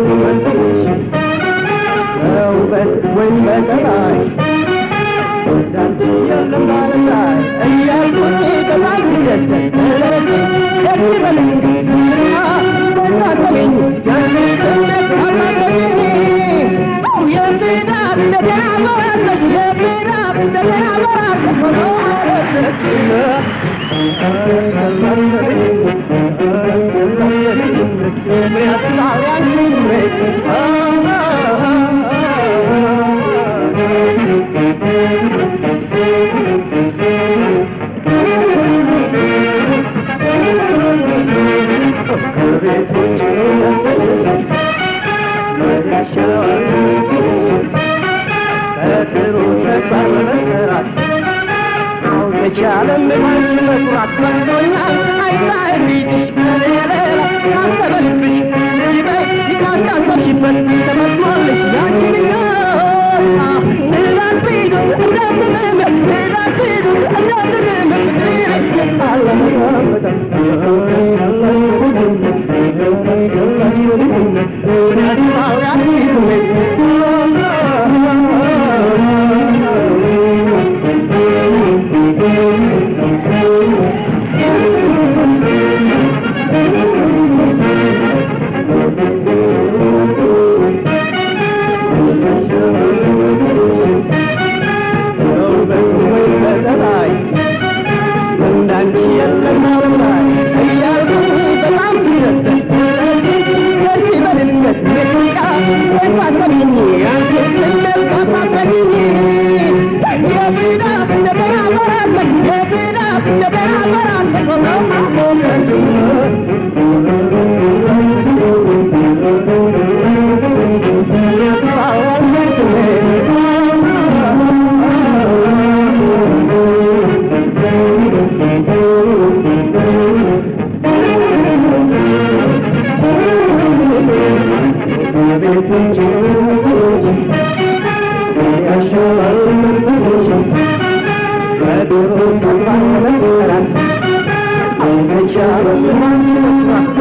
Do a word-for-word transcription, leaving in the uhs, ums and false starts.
ውበት ወይም በጠባይ እንዳንቺ የለም ባለም ላይ እያልኩኝ በጣም ደሰት ደስ በለኝ በናተለኝ ያንተነት አማረኝ የምናብ እንደተናበራለች የምናብ እንደተናበራለች ሆኖ አረሰች Charlie, me want you to rock my boy. I buy beach, I'm seven fish. You can't stop what you put. I'm a small young king. Did I see you? I'm not the name. Did I see you? I'm not the name. I love you. That's how I feel. I'm